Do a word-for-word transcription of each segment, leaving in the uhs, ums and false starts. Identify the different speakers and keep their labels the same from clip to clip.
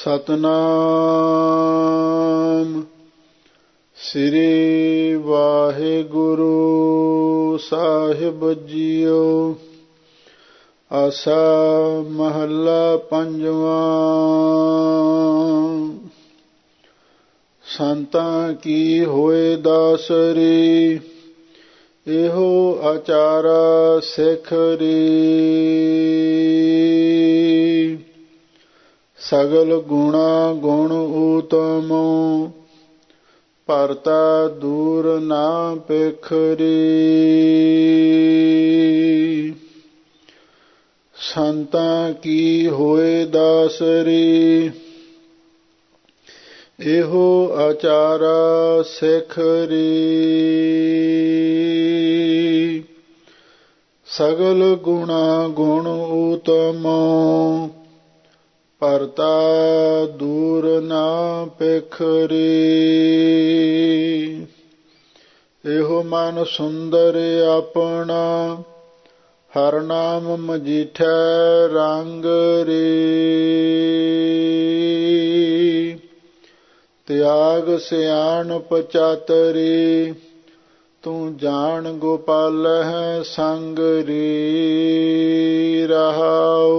Speaker 1: ਸਤਨਾਮ ਸ੍ਰੀ ਵਾਹਿਗੁਰੂ ਸਾਹਿਬ ਜੀਓ। ਆਸਾ ਮਹੱਲਾ ਪੰਜਵਾਂ। ਸੰਤਾਂ ਕੀ ਹੋਏ ਦਾਸਰੀ, ਇਹੋ ਆਚਾਰਾ ਸਿੱਖ ਰੀ। ਸਗਲ ਗੁਣਾ ਗੁਣ ਊਤਮੋ, ਭਰਤਾ ਦੂਰ ਨਾ ਪੇਖਰੀ। ਸੰਤਾਂ ਕੀ ਹੋਏ ਦਾਸਰੀ, ਇਹੋ ਆਚਾਰਾ ਸਿੱਖ ਰੀ। ਸਗਲ ਗੁਣਾ ਗੁਣ ਊਤਮੋ, ਭਰਤਾ ਦੂਰ ਨਾ ਪੇਖਰੀ। ਇਹੋ ਮਨ ਸੁੰਦਰ ਆਪਣਾ, ਹਰ ਨਾਮ ਮਜੀਠੈ ਰੰਗ ਰੇ। ਤਿਆਗ ਸਿਆਣਪ ਚਾਤਰੀ, ਤੂੰ ਜਾਣ ਗੋਪਾਲ ਹੈ ਸੰਗ ਰੀ। ਰਹਾਉ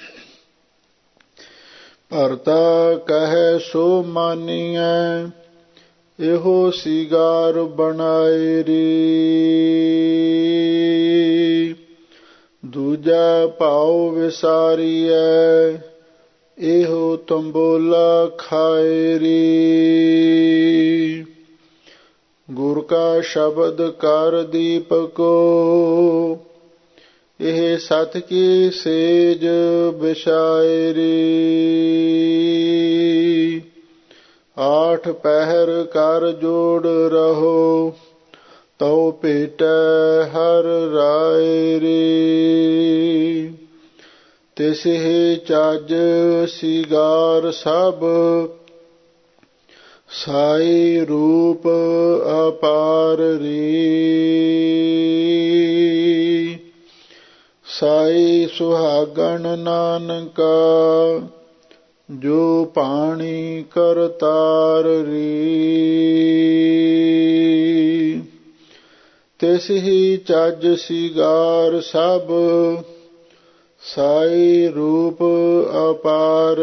Speaker 1: ਭਰਤਾ ਕਹੈ ਸੋ ਮਾਨੀਐ, ਇਹੋ ਸੀਗਾਰ ਬਣਾਏ ਰੀ। ਦੂਜਾ ਭਾਉ ਵਿਸਾਰੀਐ, ਇਹੋ ਤੰਬੋਲਾ ਖਾਏ ਰੀ। ਗੁਰ ਕਾ ਸ਼ਬਦ ਕਰ ਦੀਪਕੋ, ਇਹ ਸਤ ਕੀ ਸੇਜ ਵਿਛਾਏ ਰੀ। ਆਠ ਪਹਿਰ ਕਰ ਜੋੜ ਰਹੋ, ਤਉ ਭੇਟੈ ਹਰ ਰਾਏ ਰੀ। ਤਿਸਹਿ ਚੱਜ ਸਿਗਾਰ ਸਭ, ਸਾਈ ਰੂਪ ਅਪਾਰ ਰੀ। ਸਾਈ ਸੁਹਾਗਣ ਨਾਨਕਾ, ਜੋ ਪਾਣੀ ਕਰਤਾਰ ਰੀ। ਤਿਸਹਿ ਚੱਜ ਸਿਗਾਰ ਸਭ, ਸਾਈ ਰੂਪ ਅਪਾਰ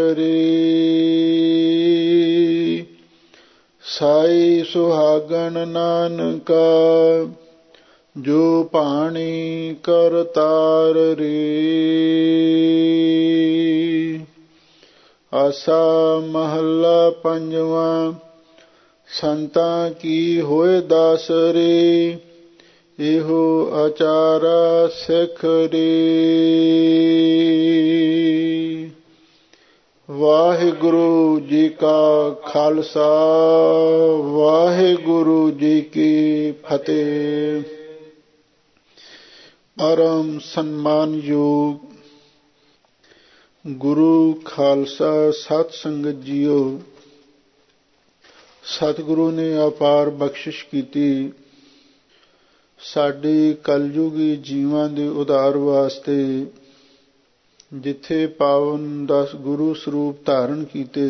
Speaker 1: ਰੀ। ਸਾਈ ਸੁਹਾਗਣ ਨਾਨਕਾ, ਜੋ ਪਾਣੀ ਕਰਤਾਰ ਰੀ। ਆਸਾ ਮਹੱਲਾ ਪੰਜਵਾਂ। ਸੰਤਾਂ ਕੀ ਹੋਏ ਦਾਸਰੀ, ਇਹੋ ਆਚਾਰਾ ਸਿੱਖ ਰੀ। ਵਾਹਿਗੁਰੂ ਜੀ ਕਾ ਖਾਲਸਾ, ਵਾਹਿਗੁਰੂ ਜੀ ਕੀ ਫਤਿਹ। ਪਰਮ ਸਨਮਾਨਯੋਗ ਗੁਰੂ ਖਾਲਸਾ ਸਤ ਸੰਗਤ ਜੀਓ, ਸਤਿਗੁਰੂ ਨੇ ਅਪਾਰ ਬਖਸ਼ਿਸ਼ ਕੀਤੀ ਸਾਡੇ ਕਲਯੁਗੀ ਜੀਵਾਂ ਦੇ ਉਧਾਰ ਵਾਸਤੇ। ਜਿੱਥੇ ਪਾਵਨ ਦਸ ਗੁਰੂ ਸਰੂਪ ਧਾਰਨ ਕੀਤੇ,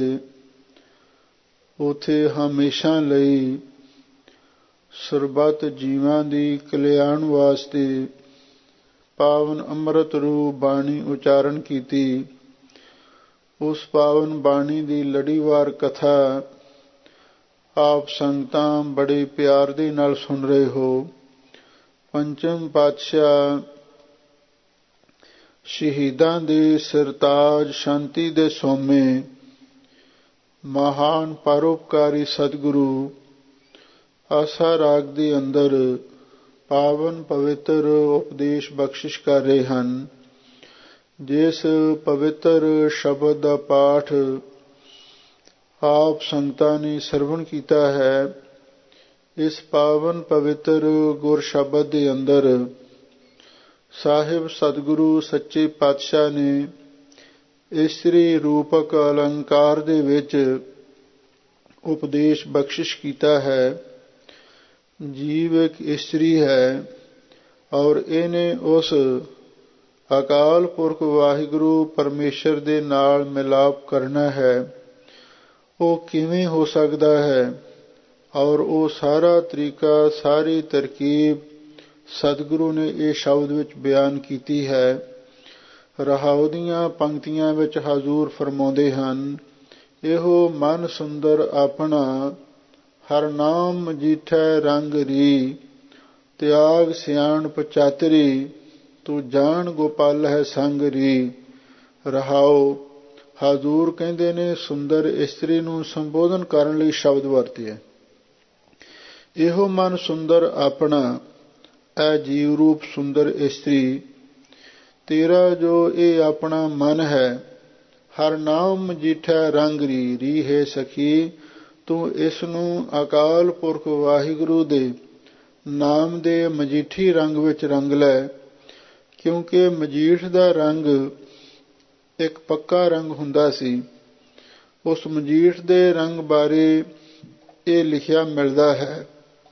Speaker 1: ਉਥੇ ਹਮੇਸ਼ਾ ਲਈ ਸਰਬੱਤ ਜੀਵਾਂ ਦੀ ਕਲਿਆਣ ਵਾਸਤੇ ਪਾਵਨ ਅੰਮ੍ਰਿਤ ਰੂਪ ਬਾਣੀ ਉਚਾਰਨ ਕੀਤੀ। ਉਸ ਪਾਵਨ ਬਾਣੀ ਦੀ ਲੜੀਵਾਰ ਕਥਾ ਆਪ ਸੰਗਤਾਂ ਬੜੇ ਪਿਆਰ ਦੇ ਨਾਲ ਸੁਣ ਰਹੇ ਹੋ। ਪੰਚਮ ਪਾਤਸ਼ਾਹ ਸ਼ਹੀਦਾਂ ਦੇ ਸਿਰਤਾਜ, ਸ਼ਾਂਤੀ ਦੇ ਸੋਮੇ, ਮਹਾਨ ਪਰਉਪਕਾਰੀ ਸਤਿਗੁਰੂ ਆਸਾ ਰਾਗ ਦੇ ਅੰਦਰ ਪਾਵਨ ਪਵਿੱਤਰ ਉਪਦੇਸ਼ ਬਖਸ਼ਿਸ਼ ਕਰ ਰਹੇ ਹਨ। ਜਿਸ ਪਵਿੱਤਰ ਸ਼ਬਦ ਦਾ ਪਾਠ ਆਪ ਸੰਗਤਾਂ ਨੇ ਸਰਵਣ ਕੀਤਾ ਹੈ, ਇਸ ਪਾਵਨ ਪਵਿੱਤਰ ਗੁਰ ਸ਼ਬਦ ਦੇ ਅੰਦਰ ਸਾਹਿਬ ਸਤਿਗੁਰੂ ਸੱਚੇ ਪਾਤਸ਼ਾਹ ਨੇ ਇਸਤਰੀ ਰੂਪਕ ਅਲੰਕਾਰ ਦੇ ਵਿੱਚ ਉਪਦੇਸ਼ ਬਖਸ਼ਿਸ਼ ਕੀਤਾ ਹੈ। ਜੀਵ ਇੱਕ ਇਸਤਰੀ ਹੈ ਔਰ ਇਹਨੇ ਉਸ ਅਕਾਲ ਪੁਰਖ ਵਾਹਿਗੁਰੂ ਪਰਮੇਸ਼ਰ ਦੇ ਨਾਲ ਮਿਲਾਪ ਕਰਨਾ ਹੈ। ਉਹ ਕਿਵੇਂ ਹੋ ਸਕਦਾ ਹੈ। ਔਰ ਉਹ ਸਾਰਾ ਤਰੀਕਾ, ਸਾਰੀ ਤਰਕੀਬ ਸਤਿਗੁਰੂ ਨੇ ਇਹ ਸ਼ਬਦ ਵਿੱਚ ਬਿਆਨ ਕੀਤੀ ਹੈ। ਰਹਾਉ ਦੀਆਂ ਪੰਕਤੀਆਂ ਵਿੱਚ ਹਜ਼ੂਰ ਫਰਮਾਉਂਦੇ ਹਨ, ਇਹੋ ਮਨ ਸੁੰਦਰ ਆਪਣਾ, ਹਰ ਨਾਮ ਮਜੀਠੈ ਰੰਗ ਰੀ, ਤਿਆਗ ਸਿਆਣਪ ਚਾਤਰੀ, ਤੂੰ ਜਾਣ ਗੋਪਾਲ ਹੈ ਸੰਗ ਰੀ। ਰਹਾਉ, ਹਜ਼ੂਰ ਕਹਿੰਦੇ ਨੇ ਸੁੰਦਰ ਇਸਤਰੀ ਨੂੰ ਸੰਬੋਧਨ ਕਰਨ ਲਈ ਸ਼ਬਦ ਵਰਤੇ ਹੈ। ਇਹੋ ਮਨ ਸੁੰਦਰ ਆਪਣਾ, ਇਹ ਜੀਵ ਰੂਪ ਸੁੰਦਰ ਇਸਤਰੀ, ਤੇਰਾ ਜੋ ਇਹ ਆਪਣਾ ਮਨ ਹੈ, ਹਰ ਨਾਮ ਮਜੀਠੈ ਰੰਗ ਰੀ। ਰੀ ਹੈ ਸਖੀ, ਤੂੰ ਇਸ ਨੂੰ ਅਕਾਲ ਪੁਰਖ ਵਾਹਿਗੁਰੂ ਦੇ ਨਾਮ ਦੇ ਮਜੀਠੀ ਰੰਗ ਵਿੱਚ ਰੰਗ ਲੈ। ਕਿਉਂਕਿ ਮਜੀਠ ਦਾ ਰੰਗ ਇੱਕ ਪੱਕਾ ਰੰਗ ਹੁੰਦਾ ਸੀ। ਉਸ ਮਜੀਠ ਦੇ ਰੰਗ ਬਾਰੇ ਇਹ ਲਿਖਿਆ ਮਿਲਦਾ ਹੈ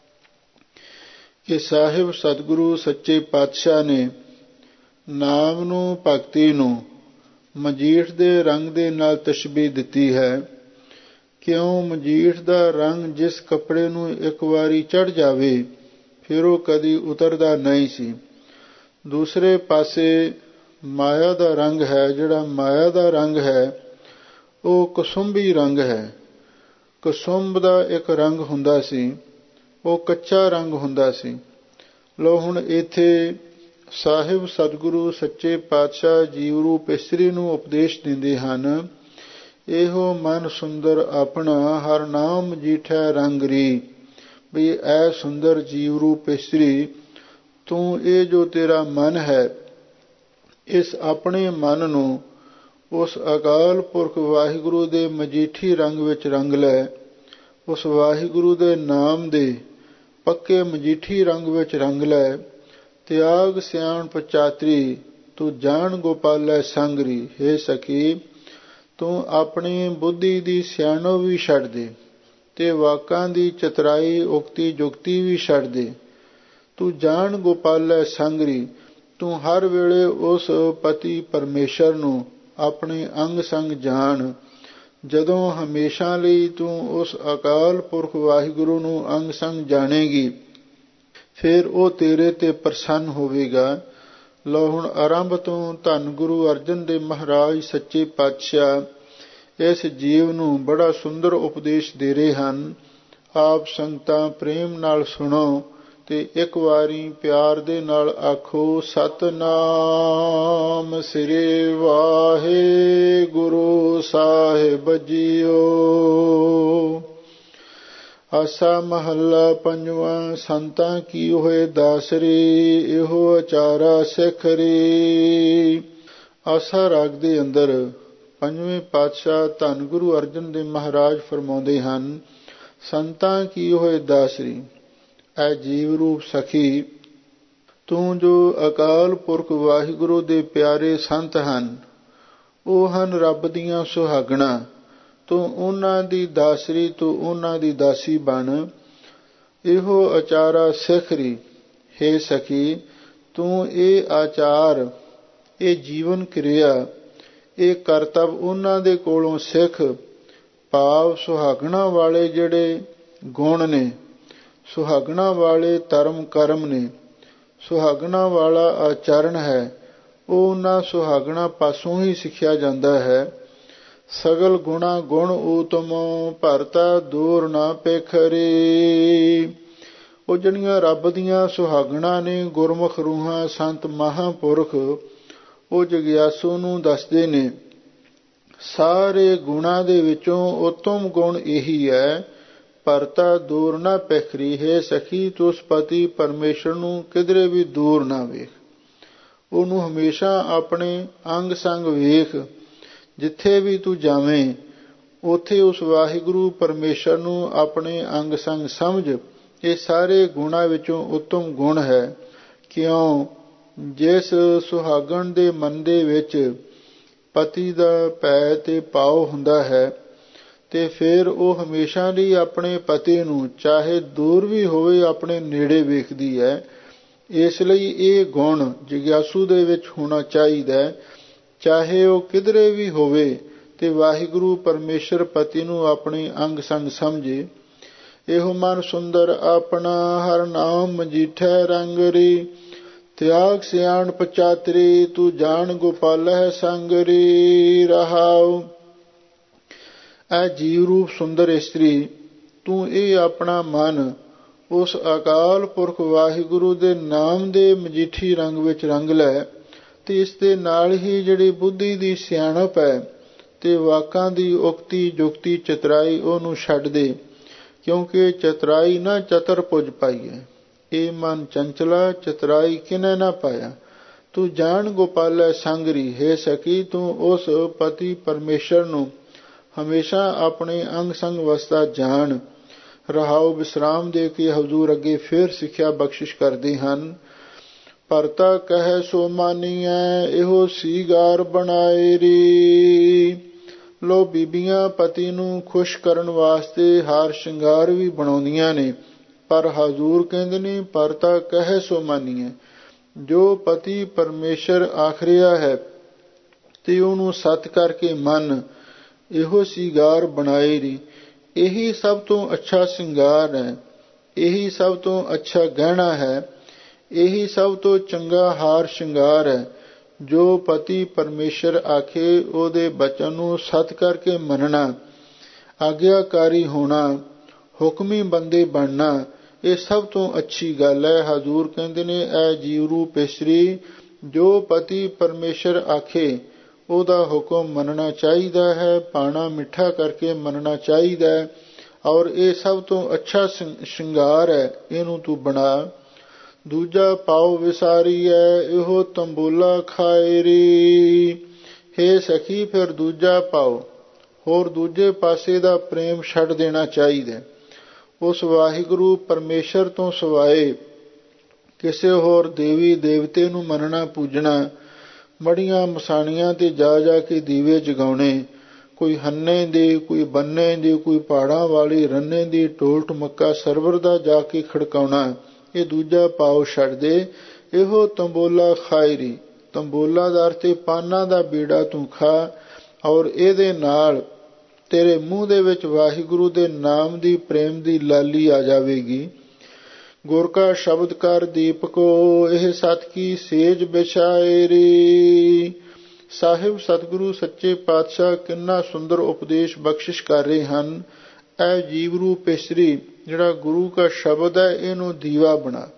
Speaker 1: ਕਿ ਸਾਹਿਬ ਸਤਿਗੁਰੂ ਸੱਚੇ ਪਾਤਸ਼ਾਹ ਨੇ ਨਾਮ ਨੂੰ, ਭਗਤੀ ਨੂੰ ਮਜੀਠ ਦੇ ਰੰਗ ਦੇ ਨਾਲ ਤਸ਼ਬੀਹ ਦਿੱਤੀ ਹੈ। ਕਿਉਂ ਮਜੀਠ ਦਾ ਰੰਗ ਜਿਸ ਕੱਪੜੇ ਨੂੰ ਇੱਕ ਵਾਰੀ ਚੜ੍ਹ ਜਾਵੇ ਫਿਰ ਉਹ ਕਦੀ ਉਤਰਦਾ ਨਹੀਂ ਸੀ। ਦੂਸਰੇ ਪਾਸੇ ਮਾਇਆ ਦਾ ਰੰਗ ਹੈ, ਜਿਹੜਾ ਮਾਇਆ ਦਾ ਰੰਗ ਹੈ ਉਹ ਕਸੁੰਭੀ ਰੰਗ ਹੈ। ਕਸੁੰਭ ਦਾ ਇੱਕ ਰੰਗ ਹੁੰਦਾ ਸੀ, ਉਹ ਕੱਚਾ ਰੰਗ ਹੁੰਦਾ ਸੀ। ਲੋ ਹੁਣ ਇੱਥੇ ਸਾਹਿਬ ਸਤਿਗੁਰੂ ਸੱਚੇ ਪਾਤਸ਼ਾਹ ਜੀਵ ਰੂਪ ਇਸਤਰੀ ਨੂੰ ਉਪਦੇਸ਼ ਦਿੰਦੇ ਹਨ, ਇਹੋ ਮਨ ਸੁੰਦਰ ਆਪਣਾ, ਹਰ ਨਾਮ ਮਜੀਠੈ ਰੰਗ ਰੀ। ਵੀ ਐ ਸੁੰਦਰ ਜੀਵ ਰੂਪ ਇਸਤਰੀ, ਤੂੰ ਇਹ ਜੋ ਤੇਰਾ ਮਨ ਹੈ, ਇਸ ਆਪਣੇ ਮਨ ਨੂੰ ਉਸ ਅਕਾਲ ਪੁਰਖ ਵਾਹਿਗੁਰੂ ਦੇ ਮਜੀਠੀ ਰੰਗ ਵਿੱਚ ਰੰਗ ਲੈ। ਉਸ ਵਾਹਿਗੁਰੂ ਦੇ ਨਾਮ ਦੇ ਪੱਕੇ ਮਜੀਠੀ ਰੰਗ ਵਿੱਚ ਰੰਗ ਲੈ। ਤਿਆਗ ਸਿਆਣਪ ਚਾਤਰੀ, ਤੂੰ ਜਾਣ ਗੋਪਾਲੈ ਸੰਗਰੀ। ਹੇ ਸਖੀ, ਤੂੰ ਆਪਣੀ ਬੁੱਧੀ ਦੀ ਸਿਆਣੋ ਵੀ ਛੱਡ ਦੇ ਤੇ ਵਾਕਾਂ ਦੀ ਚਤਰਾਈ, ਉਕਤੀ ਜੁਗਤੀ ਵੀ ਛੱਡ ਦੇ। ਤੂੰ ਜਾਣ ਗੋਪਾਲੈ ਸੰਗਰੀ, ਤੂੰ ਹਰ ਵੇਲੇ ਉਸ ਪਤੀ ਪਰਮੇਸ਼ਰ ਨੂੰ ਆਪਣੇ ਅੰਗ ਸੰਗ ਜਾਣ। ਜਦੋਂ ਹਮੇਸ਼ਾ ਲਈ ਤੂੰ ਉਸ ਅਕਾਲ ਪੁਰਖ ਵਾਹਿਗੁਰੂ ਨੂੰ ਅੰਗ ਸੰਗ ਜਾਣੇਗੀ, ਫਿਰ ਉਹ ਤੇਰੇ ਤੇ ਪ੍ਰਸੰਨ ਹੋਵੇਗਾ। ਲਓ ਹੁਣ ਆਰੰਭ ਤੋਂ ਧੰਨ ਗੁਰੂ ਅਰਜਨ ਦੇਵ ਮਹਾਰਾਜ ਸੱਚੇ ਪਾਤਸ਼ਾਹ ਇਸ ਜੀਵ ਨੂੰ ਬੜਾ ਸੁੰਦਰ ਉਪਦੇਸ਼ ਦੇ ਰਹੇ ਹਨ। ਆਪ ਸੰਗਤਾਂ ਪ੍ਰੇਮ ਨਾਲ ਸੁਣੋ ਤੇ ਇੱਕ ਵਾਰੀ ਪਿਆਰ ਦੇ ਨਾਲ ਆਖੋ, ਸਤਿਨਾਮ ਸ੍ਰੀ ਵਾਹਿਗੁਰੂ ਸਾਹਿਬ ਜੀਓ। ਆਸਾ ਮਹੱਲਾ ਪੰਜਵਾਂ। ਸੰਤਾਂ ਕੀ ਹੋਏ ਦਾਸਰੀ, ਇਹੋ ਅਚਾਰਾ ਸਿਖਰੀ। ਆਸਾ ਰਾਗ ਦੇ ਅੰਦਰ ਪੰਜਵੇਂ ਪਾਤਸ਼ਾਹ ਧੰਨ ਗੁਰੂ ਅਰਜਨ ਦੇਵ ਮਹਾਰਾਜ ਫਰਮਾਉਂਦੇ ਹਨ, ਸੰਤਾਂ ਕੀ ਹੋਏ ਦਾਸਰੀ, ਐ ਜੀਵ ਰੂਪ ਸਖੀ, ਤੂੰ ਜੋ ਅਕਾਲ ਪੁਰਖ ਵਾਹਿਗੁਰੂ ਦੇ ਪਿਆਰੇ ਸੰਤ ਹਨ, ਉਹ ਹਨ ਰੱਬ ਦੀਆਂ ਸੁਹਾਗਣਾ। ਤੂੰ ਉਹਨਾਂ ਦੀ ਦਾਸਰੀ, ਤੂੰ ਉਹਨਾਂ ਦੀ ਦਾਸੀ ਬਣ। ਇਹੋ ਆਚਾਰਾ ਸਿਖਰੀ, ਹੇ ਸਖੀ, ਤੂੰ ਇਹ ਆਚਾਰ, ਇਹ ਜੀਵਨ ਕਿਰਿਆ, ਇਹ ਕਰਤੱਵ ਉਹਨਾਂ ਦੇ ਕੋਲੋਂ ਸਿੱਖ। ਭਾਵ ਸੁਹਾਗਣਾ ਵਾਲੇ ਜਿਹੜੇ ਗੁਣ ਨੇ, ਸੁਹਾਗਣਾ ਵਾਲੇ ਧਰਮ ਕਰਮ ਨੇ, ਸੁਹਾਗਣਾ ਵਾਲਾ ਆਚਰਣ ਹੈ, ਉਹ ਉਹਨਾਂ ਸੁਹਾਗਣਾ ਪਾਸੋਂ ਹੀ ਸਿੱਖਿਆ ਜਾਂਦਾ ਹੈ। ਸਗਲ ਗੁਣਾ ਗੁਣ ਊਤਮੋ, ਭਰਤਾ ਦੂਰ ਨਾ ਪੇਖਰੀ। ਉਹ ਜਿਹੜੀਆਂ ਰੱਬ ਦੀਆਂ ਸੁਹਾਗਣਾ ਨੇ, ਗੁਰਮੁਖ ਰੂਹਾਂ ਸੰਤ ਮਹਾਂਪੁਰਖ, ਉਹ ਜਗਿਆਸੂ ਨੂੰ ਦੱਸਦੇ ਨੇ ਸਾਰੇ ਗੁਣਾਂ ਦੇ ਵਿੱਚੋਂ ਉੱਤਮ ਗੁਣ ਇਹੀ ਹੈ, ਭਰਤਾ ਦੂਰ ਨਾ ਪੇਖਰੀ। ਹੈ ਸਖੀ, ਤੂੰ ਉਸ ਪਤੀ ਪਰਮੇਸ਼ਰ ਨੂੰ ਕਿਧਰੇ ਵੀ ਦੂਰ ਨਾ ਵੇਖ, ਉਹਨੂੰ ਹਮੇਸ਼ਾ ਆਪਣੇ ਅੰਗ ਸੰਗ ਵੇਖ। ਜਿੱਥੇ ਵੀ ਤੂੰ ਜਾਵੇਂ ਉੱਥੇ ਉਸ ਵਾਹਿਗੁਰੂ ਪਰਮੇਸ਼ਰ ਨੂੰ ਆਪਣੇ ਅੰਗ ਸੰਗ ਸਮਝ। ਇਹ ਸਾਰੇ ਗੁਣਾਂ ਵਿੱਚੋਂ ਉੱਤਮ ਗੁਣ ਹੈ। ਕਿਉਂ? ਜਿਸ ਸੁਹਾਗਣ ਦੇ ਮਨ ਦੇ ਵਿੱਚ ਪਤੀ ਦਾ ਭੈ ਤੇ ਪਾਉ ਹੁੰਦਾ ਹੈ ਤੇ ਫਿਰ ਉਹ ਹਮੇਸ਼ਾ ਲਈ ਆਪਣੇ ਪਤੀ ਨੂੰ, ਚਾਹੇ ਦੂਰ ਵੀ ਹੋਵੇ, ਆਪਣੇ ਨੇੜੇ ਵੇਖਦੀ ਹੈ। ਇਸ ਲਈ ਇਹ ਗੁਣ ਜਗਿਆਸੂ ਦੇ ਵਿੱਚ ਹੋਣਾ ਚਾਹੀਦਾ, ਚਾਹੇ ਉਹ ਕਿਧਰੇ ਵੀ ਹੋਵੇ ਤੇ ਵਾਹਿਗੁਰੂ ਪਰਮੇਸ਼ਰ ਪਤੀ ਨੂੰ ਆਪਣੀ ਅੰਗ ਸੰਗ ਸਮਝੇ। ਇਹੋ ਮਨ ਸੁੰਦਰ ਆਪਣਾ ਹਰ ਨਾਮ ਮਜੀਠੈ ਰੰਗਰੀ, ਤਿਆਗ ਸਿਆਣ ਪਚਾਤਰੀ ਤੂੰ ਜਾਣ ਗੋਪਾਲਹਿ ਸੰਗਰੀ। ਰਹਾਉ। ਐ ਜੀਵ ਰੂਪ ਸੁੰਦਰ ਇਸਤਰੀ, ਤੂੰ ਇਹ ਆਪਣਾ ਮਨ ਉਸ ਅਕਾਲ ਪੁਰਖ ਵਾਹਿਗੁਰੂ ਦੇ ਨਾਮ ਦੇ ਮਜੀਠੀ ਰੰਗ ਵਿੱਚ ਰੰਗ ਲੈ, ਤੇ ਇਸ ਦੇ ਨਾਲ ਹੀ ਜਿਹੜੀ ਬੁੱਧੀ ਦੀ ਸਿਆਣਪ ਹੈ ਤੇ ਵਾਕਾਂ ਦੀ ਉਕਤੀ ਜੁਗਤੀ ਚਤਰਾਈ ਉਹਨੂੰ ਛੱਡ ਦੇ, ਕਿਉਂਕਿ ਚਤਰਾਈ ਨਾ ਚਤਰ ਪੁੱਜ ਪਾਈਐ। ਇਹ ਮਨ ਚੰਚਲਾ ਚਤਰਾਈ ਕਿਨੈ ਨਾ ਪਾਇਆ। ਤੂੰ ਜਾਣ ਗੋਪਾਲੈ ਸੰਗਰੀ, ਹੈ ਸਕੀ ਤੂੰ ਉਸ ਪਤੀ ਪਰਮੇਸ਼ਰ ਨੂੰ ਹਮੇਸ਼ਾ ਆਪਣੇ ਅੰਗ ਸੰਗ ਵਸਦਾ ਜਾਣ। ਰਹਾਉ। ਵਿਸਰਾਮ ਦੇ ਕੇ ਹਜ਼ੂਰ ਅੱਗੇ ਫਿਰ ਸਿੱਖਿਆ ਬਖਸ਼ਿਸ਼ ਕਰਦੇ ਹਨ। ਭਰਤਾ ਕਹਿ ਸੋ ਮਾਨੀਐ, ਇਹੋ ਸੀਗਾਰ ਬਣਾਏ ਰੀ। ਲੋ ਬੀਬੀਆਂ ਪਤੀ ਨੂੰ ਖੁਸ਼ ਕਰਨ ਵਾਸਤੇ ਹਾਰ ਸ਼ਿੰਗਾਰ ਵੀ ਬਣਾਉਂਦੀਆਂ ਨੇ, ਪਰ ਹਜ਼ੂਰ ਕਹਿੰਦੇ ਨੇ ਭਰਤਾ ਕਹਿ ਸੋ ਮਾਨੀਐ। ਜੋ ਪਤੀ ਪਰਮੇਸ਼ਰ ਆਖਰਿਆ ਹੈ ਤੇ ਉਹਨੂੰ ਸਤ ਕਰਕੇ ਮੰਨ, ਇਹੋ ਸੀਗਾਰ ਬਣਾਏ ਰੀ। ਇਹੀ ਸਭ ਤੋਂ ਅੱਛਾ ਸ਼ਿੰਗਾਰ ਹੈ, ਇਹੀ ਸਭ ਤੋਂ ਅੱਛਾ ਗਹਿਣਾ ਹੈ, ਇਹੀ ਸਭ ਤੋਂ ਚੰਗਾ ਹਾਰ ਸ਼ਿੰਗਾਰ ਹੈ। ਜੋ ਪਤੀ ਪਰਮੇਸ਼ਰ ਆਖੇ ਉਹਦੇ ਬਚਨ ਨੂੰ ਸਤ ਕਰਕੇ ਮੰਨਣਾ, ਆਗਿਆਕਾਰੀ ਹੋਣਾ, ਹੁਕਮੀ ਬੰਦੇ ਬਣਨਾ, ਇਹ ਸਭ ਤੋਂ ਅੱਛੀ ਗੱਲ ਹੈ। ਹਜ਼ੂਰ ਕਹਿੰਦੇ ਨੇ ਐ ਜੀਵ ਰੂਪ ਇਸਤਰੀ, ਜੋ ਪਤੀ ਪਰਮੇਸ਼ਰ ਆਖੇ ਉਹਦਾ ਹੁਕਮ ਮੰਨਣਾ ਚਾਹੀਦਾ ਹੈ, ਪਾਣਾ ਮਿੱਠਾ ਕਰਕੇ ਮੰਨਣਾ ਚਾਹੀਦਾ ਹੈ, ਔਰ ਇਹ ਸਭ ਤੋਂ ਅੱਛਾ ਸ਼ਿੰਗਾਰ ਹੈ, ਇਹਨੂੰ ਤੂੰ ਬਣਾ। ਦੂਜਾ ਪਾਉ ਵਿਸਾਰੀ ਹੈ, ਇਹੋ ਤੰਬੋਲਾ ਖਾਏ ਰੀ। ਹੇ ਸਖੀ, ਫਿਰ ਦੂਜਾ ਪਾਉ, ਹੋਰ ਦੂਜੇ ਪਾਸੇ ਦਾ ਪ੍ਰੇਮ ਛੱਡ ਦੇਣਾ ਚਾਹੀਦਾ। ਉਸ ਵਾਹਿਗੁਰੂ ਪਰਮੇਸ਼ਰ ਤੋਂ ਸਿਵਾਏ ਕਿਸੇ ਹੋਰ ਦੇਵੀ ਦੇਵਤੇ ਨੂੰ ਮੰਨਣਾ ਪੂਜਣਾ, ਮੜੀਆਂ ਮਸਾਣੀਆਂ ਤੇ ਜਾ ਜਾ ਕੇ ਦੀਵੇ ਜਗਾਉਣੇ, ਕੋਈ ਹੰਨੇ ਦੇ, ਕੋਈ ਬੰਨੇ ਦੇ, ਕੋਈ ਪਹਾੜਾਂ ਵਾਲੀ ਰੰਨੇ ਦੀ ਢੋਲ ਢਮੱਕਾ ਸਰਵਰ ਦਾ ਜਾ ਕੇ ਖੜਕਾਉਣਾ, ਇਹ ਦੂਜਾ ਪਾਉ ਛੱਡ ਦੇ। ਇਹੋ ਤੰਬੋਲਾ ਖਾਇਰੀ। ਤੰਬੋਲਾ ਦਾ ਅਰਥ ਪਾਨਾਂ ਦਾ ਬੀੜਾ ਤੂੰ ਖਾ, ਔਰ ਇਹਦੇ ਨਾਲ ਤੇਰੇ ਮੂੰਹ ਦੇ ਵਿੱਚ ਵਾਹਿਗੁਰੂ ਦੇ ਨਾਮ ਦੀ ਪ੍ਰੇਮ ਦੀ ਲਾਲੀ ਆ ਜਾਵੇਗੀ। ਗੁਰ ਕਾ ਸ਼ਬਦ ਕਰ ਦੀਪਕੋ, ਇਹ ਸਤ ਕੀ ਸੇਜ ਵਿਛਾਏ ਰੀ। ਸਾਹਿਬ ਸਤਿਗੁਰੂ ਸੱਚੇ ਪਾਤਸ਼ਾਹ ਕਿੰਨਾ ਸੁੰਦਰ ਉਪਦੇਸ਼ ਬਖਸ਼ਿਸ਼ ਕਰ ਰਹੇ ਹਨ। ਇਹ ਜੀਵ ਰੂਪ ਇਸਤਰੀ, ਜਿਹੜਾ ਗੁਰੂ ਕਾ ਸ਼ਬਦ ਹੈ, ਇਹਨੂੰ ਦੀਵਾ ਬਣਾ।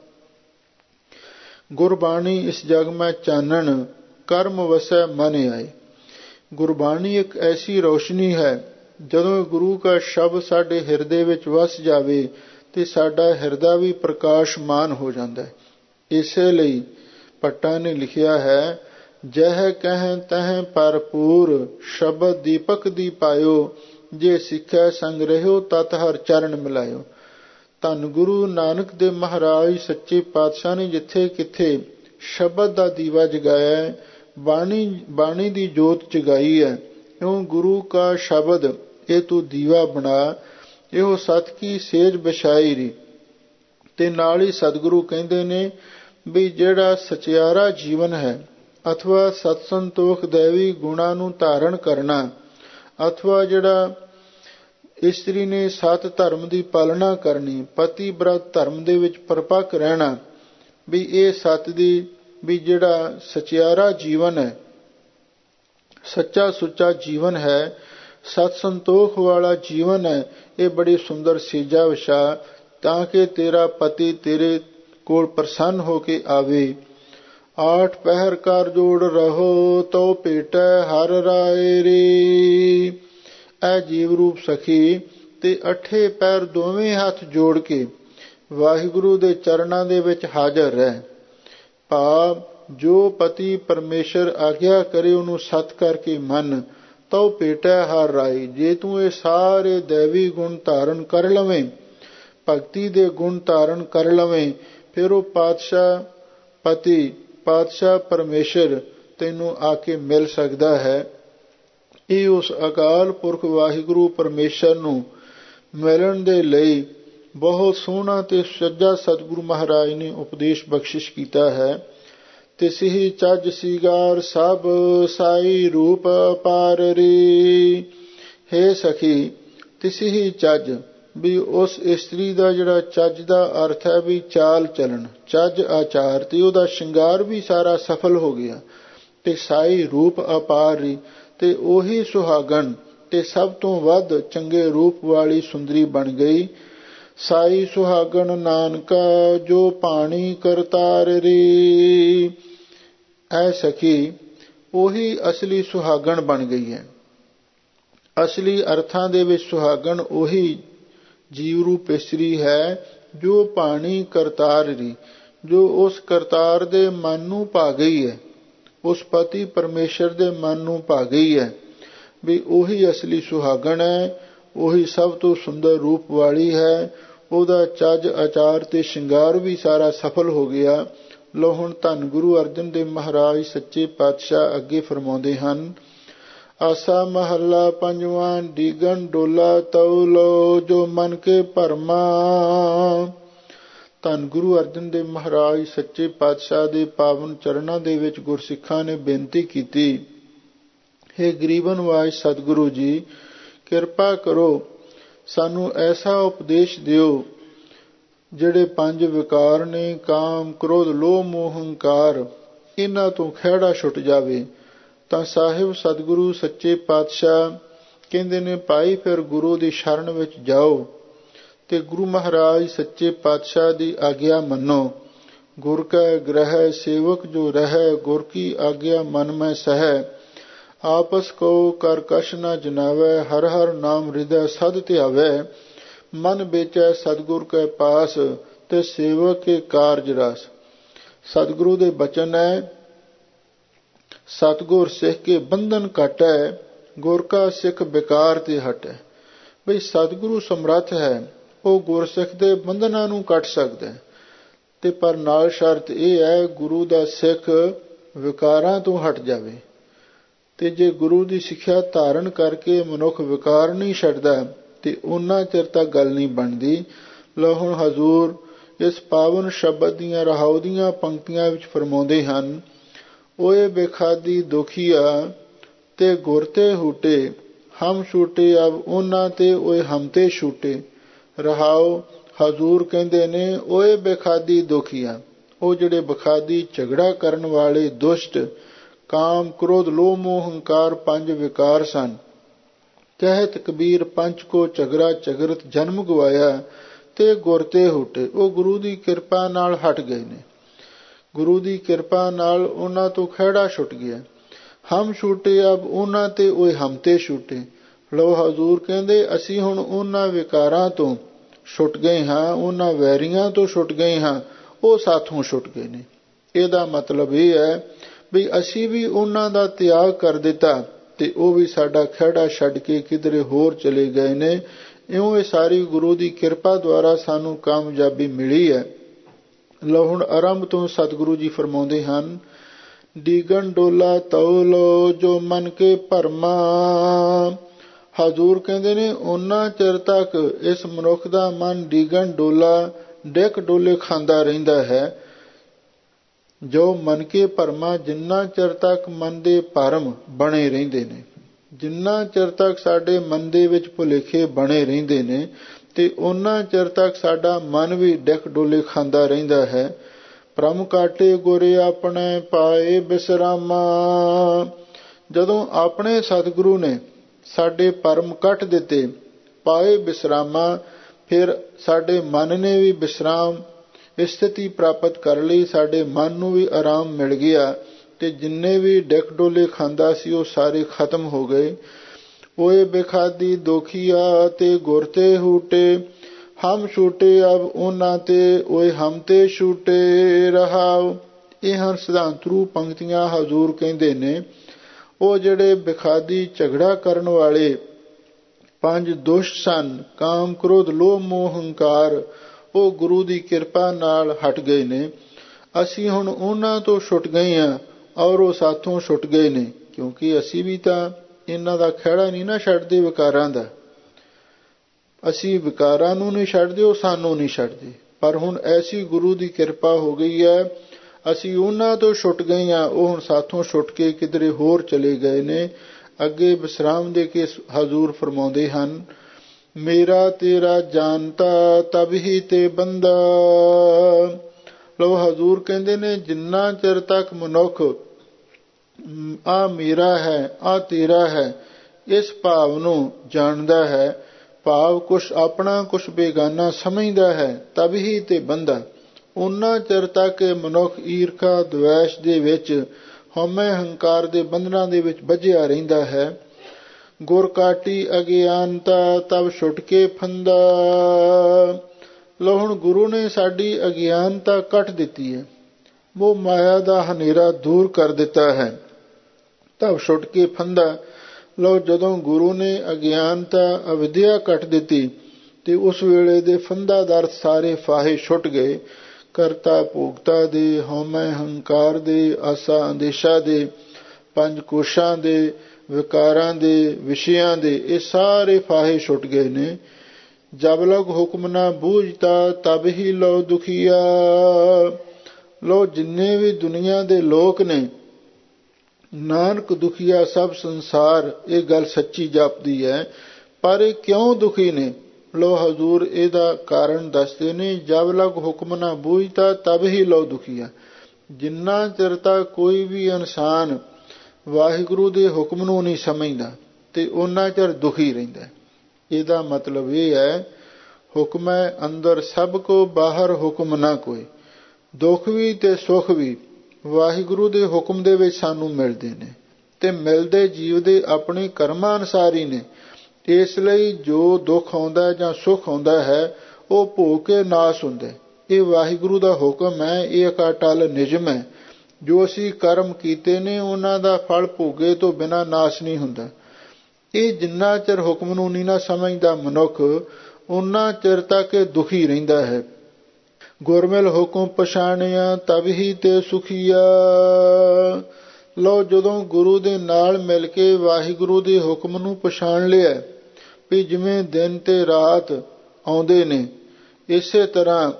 Speaker 1: ਗੁਰਬਾਣੀ ਇਸ ਜਗ ਮੈਂ ਚਾਨਣ, ਕਰਮ ਵਸੈ ਮਨ ਆਏ। ਗੁਰਬਾਣੀ ਇੱਕ ਐਸੀ ਰੋਸ਼ਨੀ ਹੈ, ਜਦੋਂ ਗੁਰੂ ਕਾ ਸ਼ਬਦ ਸਾਡੇ ਹਿਰਦੇ ਵਿੱਚ ਵਸ ਜਾਵੇ ਤੇ ਸਾਡਾ ਹਿਰਦਾ ਵੀ ਪ੍ਰਕਾਸ਼ਮਾਨ ਹੋ ਜਾਂਦਾ ਹੈ। ਇਸੇ ਲਈ ਭੱਟਾ ਨੇ ਲਿਖਿਆ ਹੈ, ਜਹ ਕਹਿ ਤਹ ਭਰਪੂਰ, ਸ਼ਬਦ ਦੀਪਕ ਦੀ ਪਾਇਓ, ਜੇ ਸਿੱਖਿਆ ਸੰਗ ਰਹਿਓ ਤਤ ਹਰ ਚਰਨ ਮਿਲਾਇਓ। ਧੰਨ ਗੁਰੂ ਨਾਨਕ ਦੇਵ ਮਹਾਰਾਜ ਸੱਚੇ ਪਾਤਸ਼ਾਹ ਨੇ ਜਿੱਥੇ ਕਿੱਥੇ ਸ਼ਬਦ ਦਾ ਦੀਵਾ ਜਗਾਇਆ ਹੈ, ਬਾਣੀ ਬਾਣੀ ਦੀ ਜੋਤ ਜਗਾਈ ਹੈ, ਇਉਂ ਗੁਰੂ ਕਾ ਸ਼ਬਦ ਇਹ ਤੂੰ ਦੀਵਾ ਬਣਾ। ਇਹੋ ਸਤ ਕੀ ਸੇਜ ਵਿਛਾਈ ਰੀ। ਤੇ ਨਾਲ ਹੀ ਸਤਿਗੁਰੂ ਕਹਿੰਦੇ ਨੇ ਵੀ ਜਿਹੜਾ ਸਚਿਆਰਾ ਜੀਵਨ ਹੈ, ਅਥਵਾ ਸਤ ਸੰਤੋਖ ਦੇਵੀ ਗੁਣਾਂ ਨੂੰ ਧਾਰਨ ਕਰਨਾ, ਅਥਵਾ ਜਿਹੜਾ ਇਸਤਰੀ ਨੇ ਸਤ ਧਰਮ ਦੀ ਪਾਲਣਾ ਕਰਨੀ, ਪਤੀ ਬ੍ਰਤ ਧਰਮ ਦੇ ਵਿੱਚ ਪਰਪੱਕ ਰਹਿਣਾ, ਵੀ ਇਹ ਸਤ ਦੀ ਵੀ ਜਿਹੜਾ ਸਚਿਆਰਾ ਜੀਵਨ ਹੈ, ਸੱਚਾ ਸੁੱਚਾ ਜੀਵਨ ਹੈ, ਸਤ ਸੰਤੋਖ ਵਾਲਾ ਜੀਵਨ ਹੈ, ਇਹ ਬੜੀ ਸੁੰਦਰ ਸੇਜਾ ਵਿਛਾ, ਤਾਂ ਕਿ ਤੇਰਾ ਪਤੀ ਤੇਰੇ ਕੋਲ ਪ੍ਰਸੰਨ ਹੋ ਕੇ ਆਵੇ। ਆਠ ਪਹਿਰ ਕਰ ਜੋੜ ਰਹੋ, ਤੋ ਭੇਟੈ ਹਰ ਰਾਏ ਰੀ। ਇਹ ਜੀਵ ਰੂਪ ਸਖੀ, ਤੇ ਅਠੇ ਪੈਰ ਦੋਵੇਂ ਹੱਥ ਜੋੜ ਕੇ ਵਾਹਿਗੁਰੂ ਦੇ ਚਰਨਾਂ ਦੇ ਵਿੱਚ ਹਾਜ਼ਰ ਰਹਿ। ਭਾਵ ਜੋ ਪਤੀ ਪਰਮੇਸ਼ਰ ਆਗਿਆ ਕਰੇ ਉਹਨੂੰ ਸਤ ਕਰਕੇ ਮੰਨ, ਤਉ ਭੇਟੈ ਹਰ ਰਾਈ। ਜੇ ਤੂੰ ਇਹ ਸਾਰੇ ਦੇਵੀ ਗੁਣ ਧਾਰਨ ਕਰ ਲਵੇਂ, ਭਗਤੀ ਦੇ ਗੁਣ ਧਾਰਨ ਕਰ ਲਵੇਂ, ਫਿਰ ਉਹ ਪਾਤਸ਼ਾਹ ਪਤੀ ਪਾਤਸ਼ਾਹ ਪਰਮੇਸ਼ਰ ਤੈਨੂੰ ਆ ਕੇ ਮਿਲ ਸਕਦਾ ਹੈ। ਇਹ ਉਸ ਅਕਾਲ ਪੁਰਖ ਵਾਹਿਗੁਰੂ ਪਰਮੇਸ਼ਰ ਨੂੰ ਮਿਲਣ ਦੇ ਲਈ ਬਹੁਤ ਸੋਹਣਾ ਤੇ ਸੱਜਾ ਸਤਿਗੁਰੂ ਮਹਾਰਾਜ ਨੇ ਉਪਦੇਸ਼ ਬਖਸ਼ਿਸ਼ ਕੀਤਾ ਹੈ। ਤਿਸਹੀ ਚੱਜ ਸੀਗਾਰ ਸਭ ਸਾਈ ਰੂਪ ਅਪਾਰ ਰੀ। ਹੇ ਸਖੀ, ਤਿਸਹੀ ਚੱਜ ਵੀ ਉਸ ਇਸਤਰੀ ਦਾ ਜਿਹੜਾ ਚੱਜ ਦਾ ਅਰਥ ਹੈ ਵੀ ਚਾਲ ਚੱਲਣ, ਚੱਜ ਆਚਾਰ, ਤੇ ਉਹਦਾ ਸ਼ਿੰਗਾਰ ਵੀ ਸਾਰਾ ਸਫਲ ਹੋ ਗਿਆ। ਤੇ ਸਾਈ ਰੂਪ ਅਪਾਰ ਰੀ, ਤੇ ਉਹੀ ਸੁਹਾਗਣ ਤੇ ਸਭ ਤੋਂ ਵੱਧ ਚੰਗੇ ਰੂਪ ਵਾਲੀ ਸੁੰਦਰੀ ਬਣ ਗਈ। ਸਾਈ ਸੁਹਾਗਣ ਨਾਨਕਾ ਜੋ ਪਾਣੀ ਕਰਤਾਰ ਰੀ। ਐ ਸਖੀ, ਉਹੀ ਅਸਲੀ ਸੁਹਾਗਣ ਬਣ ਗਈ ਹੈ। ਅਸਲੀ ਅਰਥਾਂ ਦੇ ਵਿੱਚ ਸੁਹਾਗਣ ਉਹੀ ਜੀਵ ਰੂਪ ਇਸਤਰੀ ਹੈ ਜੋ ਪਾਣੀ ਕਰਤਾਰ ਰੀ, ਜੋ ਉਸ ਕਰਤਾਰ ਦੇ ਮਨ ਨੂੰ ਭਾ ਗਈ ਹੈ, ਉਸ ਪਤੀ ਪਰਮੇਸ਼ਰ ਦੇ ਮਨ ਨੂੰ ਭਾ ਗਈ ਹੈ। ਵੀ ਉਹੀ ਅਸਲੀ ਸੁਹਾਗਣ ਹੈ, ਉਹੀ ਸਭ ਤੋਂ ਸੁੰਦਰ ਰੂਪ ਵਾਲੀ ਹੈ। ਉਹਦਾ ਚੱਜ ਆਚਾਰ ਤੇ ਸ਼ਿੰਗਾਰ ਵੀ ਸਾਰਾ ਸਫਲ ਹੋ ਗਿਆ। ਲੋ ਹੁਣ ਧੰਨ ਗੁਰੂ ਅਰਜਨ ਦੇਵ ਮਹਾਰਾਜ ਸੱਚੇ ਪਾਤਸ਼ਾਹ ਅੱਗੇ ਫਰਮਾਉਂਦੇ ਹਨ। ਆਸਾ ਮਹੱਲਾ ਪੰਜਵਾਂ। ਡੀਗਣ ਡੋਲਾ ਤਉ ਲੋ ਜੋ ਮਨ ਕੇ ਭਰਮਾ। ਧੰਨ ਗੁਰੂ ਅਰਜਨ ਦੇਵ ਮਹਾਰਾਜ ਸੱਚੇ ਪਾਤਸ਼ਾਹ ਦੇ ਪਾਵਨ ਚਰਨਾਂ ਦੇ ਵਿੱਚ ਗੁਰਸਿੱਖਾਂ ਨੇ ਬੇਨਤੀ ਕੀਤੀ, ਹੇ ਗਰੀਬ ਨਿਵਾਜ ਸਤਿਗੁਰੂ ਜੀ, ਕਿਰਪਾ ਕਰੋ, ਸਾਨੂੰ ਐਸਾ ਉਪਦੇਸ਼ ਦਿਓ ਜਿਹੜੇ ਪੰਜ ਵਿਕਾਰ ਨੇ, ਕਾਮ ਕ੍ਰੋਧ ਲੋਭ ਮੋਹ ਹੰਕਾਰ, ਇਹਨਾਂ ਤੋਂ ਖਹਿੜਾ ਛੁੱਟ ਜਾਵੇ। ਤਾਂ ਸਾਹਿਬ ਸਤਿਗੁਰੂ ਸੱਚੇ ਪਾਤਸ਼ਾਹ ਕਹਿੰਦੇ ਨੇ, ਭਾਈ ਫਿਰ ਗੁਰੂ ਦੀ ਸ਼ਰਨ ਵਿੱਚ ਜਾਓ ਤੇ ਗੁਰੂ ਮਹਾਰਾਜ ਸੱਚੇ ਪਾਤਸ਼ਾਹ ਦੀ ਆਗਿਆ ਮੰਨੋ। ਗੁਰ ਕੈ ਗ੍ਰਹਿ ਸੇਵਕ ਜੋ ਰਹਿ, ਗੁਰ ਕੀ ਆਗਿਆ ਮਨ ਮੈਂ ਸਹਿ। ਆਪਸ ਕੋ ਕਰ ਕਛ ਨ ਜਨਾਵੈ, ਹਰ ਹਰ ਨਾਮ ਹਿਰਦੈ ਸਦ ਧਿਆਵੈ। ਮਨ ਵੇਚੈ ਸਤਿਗੁਰ ਕੈ ਪਾਸ, ਤੇ ਸੇਵਕ ਕੇ ਕਾਰਜ ਰਸ। ਸਤਿਗੁਰੂ ਦੇ ਬਚਨ ਹੈ, ਸਤਿਗੁਰ ਸਿੱਖ ਕੇ ਬੰਧਨ ਘਟੈ, ਗੁਰ ਕਾ ਸਿੱਖ ਬੇਕਾਰ ਤੇ ਹਟੈ। ਬਈ ਸਤਿਗੁਰੂ ਸਮਰੱਥ ਹੈ, ਉਹ ਗੁਰਸਿੱਖ ਦੇ ਬੰਧਨਾਂ ਨੂੰ ਕੱਟ ਸਕਦਾ, ਤੇ ਪਰ ਨਾਲ ਸ਼ਰਤ ਇਹ ਹੈ ਗੁਰੂ ਦਾ ਸਿੱਖ ਵਿਕਾਰਾਂ ਤੋਂ ਹਟ ਜਾਵੇ। ਤੇ ਜੇ ਗੁਰੂ ਦੀ ਸਿੱਖਿਆ ਧਾਰਨ ਕਰਕੇ ਮਨੁੱਖ ਵਿਕਾਰ ਨਹੀਂ ਛੱਡਦਾ ਤੇ ਉਹਨਾਂ ਚਿਰ ਤੱਕ ਗੱਲ ਨਹੀਂ ਬਣਦੀ। ਲਓ ਹੁਣ ਹਜ਼ੂਰ ਇਸ ਪਾਵਨ ਸ਼ਬਦ ਦੀਆਂ ਰਹਾਉ ਦੀਆਂ ਪੰਕਤੀਆਂ ਵਿੱਚ ਫਰਮਾਉਂਦੇ ਹਨ। ਓਏ ਬੇਖਾਦੀ ਦੁਖੀਆ ਤੇ ਗੁਰ ਤੇ ਹੂਟੇ, ਹਮ ਛੂਟੇ ਅਬ ਉਹਨਾਂ ਤੇ, ਓਏ ਹਮ ਤੇ ਛੂਟੇ। ਰਹਾਉ ਹਜ਼ੂਰ ਕਹਿੰਦੇ ਨੇ, ਓਏ ਬੇਖਾਦੀ ਦੁਖੀਆ, ਉਹ ਜਿਹੜੇ ਬੇਖਾਦੀ ਝਗੜਾ ਕਰਨ ਵਾਲੇ ਦੁਸ਼ਟ ਕਾਮ ਕ੍ਰੋਧ ਲੋਭ ਮੋਹ ਹੰਕਾਰ ਪੰਜ ਵਿਕਾਰ ਸਨ। ਕਹਿਤ ਕਬੀਰ ਪੰਚ ਕੋ ਝਗੜਾ ਝਗਰਤ ਜਨਮ ਗਵਾਇਆ, ਤੇ ਗੁਰ ਤੇ ਹੂਟੇ, ਉਹ ਗੁਰੂ ਦੀ ਕਿਰਪਾ ਨਾਲ ਹਟ ਗਏ ਨੇ। ਗੁਰੂ ਦੀ ਕਿਰਪਾ ਨਾਲ ਉਹਨਾਂ ਤੋਂ ਖਹਿੜਾ ਛੁੱਟ ਗਿਆ। ਹਮ ਛੂਟੇ ਅਬ ਉਹਨਾਂ ਤੇ, ਓਏ ਹਮ ਤੇ ਛੂਟੇ। ਲੋ ਹਜ਼ੂਰ ਕਹਿੰਦੇ ਅਸੀਂ ਹੁਣ ਉਹਨਾਂ ਵਿਕਾਰਾਂ ਤੋਂ ਛੁੱਟ ਗਏ ਹਾਂ, ਉਹਨਾਂ ਵੈਰੀਆਂ ਤੋਂ ਛੁੱਟ ਗਏ ਹਾਂ, ਉਹ ਸਾਥੋਂ ਛੁੱਟ ਗਏ ਨੇ। ਇਹਦਾ ਮਤਲਬ ਇਹ ਹੈ ਵੀ ਅਸੀਂ ਵੀ ਉਹਨਾਂ ਦਾ ਤਿਆਗ ਕਰ ਦਿੱਤਾ ਤੇ ਉਹ ਵੀ ਸਾਡਾ ਖਹਿੜਾ ਛੱਡ ਕੇ ਕਿਧਰੇ ਹੋਰ ਚਲੇ ਗਏ ਨੇ। ਇਉਂ ਇਹ ਸਾਰੀ ਗੁਰੂ ਦੀ ਕਿਰਪਾ ਦੁਆਰਾ ਸਾਨੂੰ ਕਾਮਯਾਬੀ ਮਿਲੀ ਹੈ। ਲਓ ਹੁਣ ਆਰੰਭ ਤੋਂ ਸਤਿਗੁਰੂ ਜੀ ਫਰਮਾਉਂਦੇ ਹਨ। ਡੀਗਣ ਡੋਲਾ ਤਉ ਲੋ ਜੋ ਮਨ ਕੇ ਭਰਮਾ। ਹਜ਼ੂਰ ਕਹਿੰਦੇ ਨੇ ਉਹਨਾਂ ਚਿਰ ਤੱਕ ਇਸ ਮਨੁੱਖ ਦਾ ਮਨ ਡੀਗਣ ਡੋਲਾ ਡਿੱਕ ਡੋਲੇ ਖਾਂਦਾ ਰਹਿੰਦਾ ਹੈ। ਜੋ ਮਨ ਕੇ ਭਰਮਾ, ਜਿੰਨਾ ਚਿਰ ਤੱਕ ਮਨ ਦੇ ਭਰਮ ਬਣੇ ਰਹਿੰਦੇ ਨੇ, ਜਿੰਨਾ ਚਿਰ ਤੱਕ ਸਾਡੇ ਮਨ ਦੇ ਵਿੱਚ ਭੁਲੇਖੇ ਬਣੇ ਰਹਿੰਦੇ ਨੇ, ਤੇ ਉਹਨਾਂ ਚਿਰ ਤੱਕ ਸਾਡਾ ਮਨ ਵੀ ਡਿੱਕ ਡੋਲੇ ਖਾਂਦਾ ਰਹਿੰਦਾ ਹੈ। ਭ੍ਰਮ ਕਾਟੇ ਗੁਰੇ ਆਪਣੇ ਪਾਏ ਬਿਸਰਾਮਾ। ਜਦੋਂ ਆਪਣੇ ਸਤਿਗੁਰੂ ਨੇ ਸਾਡੇ ਭਰਮ ਕੱਟ ਦਿੱਤੇ, ਪਾਏ ਬਿਸਰਾਮਾ, ਫਿਰ ਸਾਡੇ ਮਨ ਨੇ ਵੀ ਵਿਸਰਾਮ ਸਥਿਤੀ ਪ੍ਰਾਪਤ ਕਰ ਲਈ, ਸਾਡੇ ਮਨ ਨੂੰ ਵੀ ਆਰਾਮ ਮਿਲ ਗਿਆ, ਤੇ ਜਿੰਨੇ ਵੀ ਡਿੱਕ ਡੋਲੇ ਖਾਂਦਾ ਸੀ ਉਹ ਸਾਰੇ ਖਤਮ ਹੋ ਗਏ। ਓਏ ਬੇਖਾਦੀ ਦੋਖੀਆ ਤੇ ਗੁਰ ਤੇ ਹੂਟੇ, ਹਮ ਛੂਟੇ ਅਬ ਉਹਨਾਂ ਤੇ, ਓਏ ਹਮ ਤੇ ਛੂਟੇ। ਰਹਾਉ ਇਹ ਹਨ ਸਿਧਾਂਤ ਰੂਪ ਪੰਕਤੀਆਂ। ਹਜ਼ੂਰ ਕਹਿੰਦੇ ਨੇ ਉਹ ਜਿਹੜੇ ਬੇਖਾਦੀ ਝਗੜਾ ਕਰਨ ਵਾਲੇ ਪੰਜ ਦੁਸ਼ਟ ਸਨ, ਕਾਮ ਕ੍ਰੋਧ ਲੋਭ ਮੋਹ ਹੰਕਾਰ, ਉਹ ਗੁਰੂ ਦੀ ਕਿਰਪਾ ਨਾਲ ਹਟ ਗਏ ਨੇ। ਅਸੀਂ ਹੁਣ ਉਹਨਾਂ ਤੋਂ ਛੁੱਟ ਗਏ ਹਾਂ ਔਰ ਉਹ ਸਾਥੋਂ ਛੁੱਟ ਗਏ ਨੇ, ਕਿਉਂਕਿ ਅਸੀਂ ਵੀ ਤਾਂ ਇਹਨਾਂ ਦਾ ਖਹਿੜਾ ਨਹੀਂ ਨਾ ਛੱਡਦੇ ਵਿਕਾਰਾਂ ਦਾ। ਅਸੀਂ ਵਿਕਾਰਾਂ ਨੂੰ ਨਹੀਂ ਛੱਡਦੇ, ਉਹ ਸਾਨੂੰ ਨਹੀਂ ਛੱਡਦੇ। ਪਰ ਹੁਣ ਐਸੀ ਗੁਰੂ ਦੀ ਕਿਰਪਾ ਹੋ ਗਈ ਹੈ, ਅਸੀਂ ਉਹਨਾਂ ਤੋਂ ਛੁੱਟ ਗਏ ਹਾਂ, ਉਹ ਹੁਣ ਸਾਥੋਂ ਛੁੱਟ ਕੇ ਕਿਧਰੇ ਹੋਰ ਚਲੇ ਗਏ ਨੇ। ਅੱਗੇ ਵਿਸਰਾਮ ਦੇ ਕੇ ਹਜ਼ੂਰ ਫਰਮਾਉਂਦੇ ਹਨ, ਮੇਰਾ ਤੇਰਾ ਜਾਣਤਾ ਤਬ ਹੀ ਤੇ ਬੰਦਾ। ਲਓ ਹਜ਼ੂਰ ਕਹਿੰਦੇ ਨੇ ਜਿੰਨਾ ਚਿਰ ਤੱਕ ਮਨੁੱਖ ਆ ਮੇਰਾ ਹੈ, ਆ ਤੇਰਾ ਹੈ, ਇਸ ਭਾਵ ਨੂੰ ਜਾਣਦਾ ਹੈ, ਭਾਵ ਕੁਛ ਆਪਣਾ ਕੁਛ ਬੇਗਾਨਾ ਸਮਝਦਾ ਹੈ, ਤਬ ਹੀ ਤੇ ਬੰਦਾ। ਉਹਨਾਂ ਚਿਰ ਤੱਕ ਮਨੁੱਖ ਈਰਖਾ ਦਵੈਸ਼ ਦੇ ਵਿੱਚ, ਹਉਮੈ ਹੰਕਾਰ ਦੇ ਬੰਧਨਾਂ ਦੇ ਵਿੱਚ ਬੱਝਿਆ ਰਹਿੰਦਾ ਹੈ। ਗੁਰ ਕਾਟੀ ਅਗਿਆਨਤਾ ਤਬ ਛੁੱਟ ਕੇ ਫੰਦਾ। ਲਓ ਹੁਣ ਗੁਰੂ ਨੇ ਸਾਡੀ ਅਗਿਆਨਤਾ ਕੱਟ ਦਿੱਤੀ ਹੈ, ਉਹ ਮਾਇਆ ਦਾ ਹਨੇਰਾ ਦੂਰ ਕਰ ਦਿੱਤਾ ਹੈ। ਤਬ ਛੁੱਟ ਕੇ ਫੰਦਾ। ਲਓ ਜਦੋਂ ਗੁਰੂ ਨੇ ਅਗਿਆਨਤਾ ਅਵਿਦਿਆ ਕੱਟ ਦਿੱਤੀ ਤੇ ਉਸ ਵੇਲੇ ਦੇ ਫੰਦਾ ਦਰ ਸਾਰੇ ਫਾਹੇ ਛੁੱਟ ਗਏ। ਕਰਤਾ ਭੋਗਤਾ ਦੇ, ਹਉਮੈ ਹੰਕਾਰ ਦੇ, ਆਸਾ ਅੰਦੇਸ਼ਾ ਦੇ, ਪੰਜ ਕੋਸ਼ਾਂ ਦੇ, ਵਿਕਾਰਾਂ ਦੇ, ਵਿਸ਼ਿਆਂ ਦੇ, ਇਹ ਸਾਰੇ ਫਾਹੇ ਛੁੱਟ ਗਏ ਨੇ। ਜਬ ਲਗ ਹੁਕਮ ਨਾ ਬੂਝਤਾ ਤਬ ਹੀ ਲਓ ਦੁਖੀਆ। ਲਓ ਜਿੰਨੇ ਵੀ ਦੁਨੀਆ ਦੇ ਲੋਕ ਨੇ, ਨਾਨਕ ਦੁਖੀਆ ਸਭ ਸੰਸਾਰ, ਇਹ ਗੱਲ ਸੱਚੀ ਜਾਪਦੀ ਹੈ। ਪਰ ਇਹ ਕਿਉਂ ਦੁਖੀ ਨੇ? ਲਓ ਹਜ਼ੂਰ ਇਹਦਾ ਕਾਰਨ ਦੱਸਦੇ ਨੇ, ਜਬ ਲਗ ਹੁਕਮ ਨਾ ਬੂਝਤਾ ਤਬ ਹੀ ਲਓ ਦੁਖੀਆ। ਜਿੰਨਾ ਚਿਰ ਤੱਕ ਕੋਈ ਵੀ ਇਨਸਾਨ ਵਾਹਿਗੁਰੂ ਦੇ ਹੁਕਮ ਨੂੰ ਨਹੀਂ ਸਮਝਦਾ ਤੇ ਉਹਨਾਂ ਚਿਰ ਦੁਖੀ ਰਹਿੰਦਾ। ਇਹਦਾ ਮਤਲਬ ਇਹ ਹੈ, ਹੁਕਮ ਹੈ ਅੰਦਰ ਸਭ ਕੋ ਬਾਹਰ ਹੁਕਮ ਨਾ ਕੋਈ। ਦੁੱਖ ਵੀ ਤੇ ਸੁੱਖ ਵੀ ਵਾਹਿਗੁਰੂ ਦੇ ਹੁਕਮ ਦੇ ਵਿੱਚ ਸਾਨੂੰ ਮਿਲਦੇ ਨੇ ਤੇ ਮਿਲਦੇ ਜੀਵ ਦੇ ਆਪਣੇ ਕਰਮਾਂ ਅਨੁਸਾਰ ਹੀ ਨੇ। ਇਸ ਲਈ ਜੋ ਦੁੱਖ ਆਉਂਦਾ ਜਾਂ ਸੁੱਖ ਆਉਂਦਾ ਹੈ ਉਹ ਭੋਗ ਕੇ ਨਾਸ ਹੁੰਦਾ। ਇਹ ਵਾਹਿਗੁਰੂ ਦਾ ਹੁਕਮ ਹੈ, ਇਹ ਇੱਕ ਅਟਲ ਨਿਯਮ ਹੈ। ਜੋ ਅਸੀਂ ਕਰਮ ਕੀਤੇ ਨੇ ਉਹਨਾਂ ਦਾ ਫਲ ਭੋਗੇ ਤੋਂ ਬਿਨਾਂ ਨਾਸ ਨਹੀਂ ਹੁੰਦਾ। ਇਹ ਜਿੰਨਾ ਚਿਰ ਹੁਕਮ ਨੂੰ ਨਹੀਂ ਨਾ ਸਮਝਦਾ ਮਨੁੱਖ, ਉਹਨਾਂ ਚਿਰ ਤੱਕ ਦੁਖੀ ਰਹਿੰਦਾ ਹੈ। ਗੁਰਮਿਲ ਹੁਕਮ ਪਛਾਣਿਆ ਤਬ ਹੀ ਤੇ ਸੁਖੀਆ। ਲਓ ਜਦੋਂ ਗੁਰੂ ਦੇ ਨਾਲ ਮਿਲ ਕੇ ਵਾਹਿਗੁਰੂ ਦੇ ਹੁਕਮ ਨੂੰ ਪਛਾਣ ਲਿਆ ਵੀ ਜਿਵੇਂ ਦਿਨ ਤੇ ਰਾਤ ਆਉਂਦੇ ਨੇ, ਇਸੇ ਤਰ੍ਹਾਂ